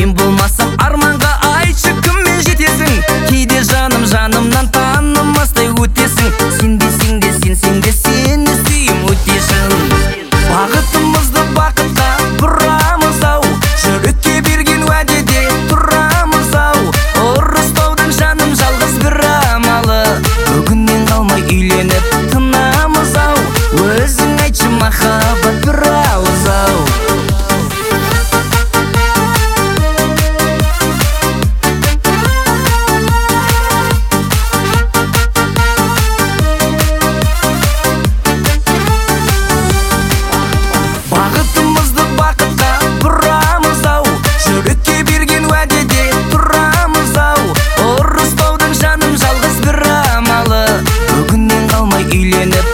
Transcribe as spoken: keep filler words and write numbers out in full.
сен болмасаң арманға айтшы кіммен жетесің? Кейде жаным жанымнан танымастай өтесің. Сенбесең де сенсең де сені сүйім өтешін. Бақытымызды бақытқа бұрамыз ау, жүрекке берген уәдеде тұрамыз ау. Ұрыспаудың жаным жалғыз бір амалы, бүгіннен қалмай үйленіп тынамыз ау. Өзің айтшы махаббат бір ауыз ау. Бақытымызды бақытқа бұрамыз ау, жүрекке берген уәдеде тұрамыз ау. Ұрыспаудың жаным жалғыз бір амалы, бүгіннен қалмай үйленіп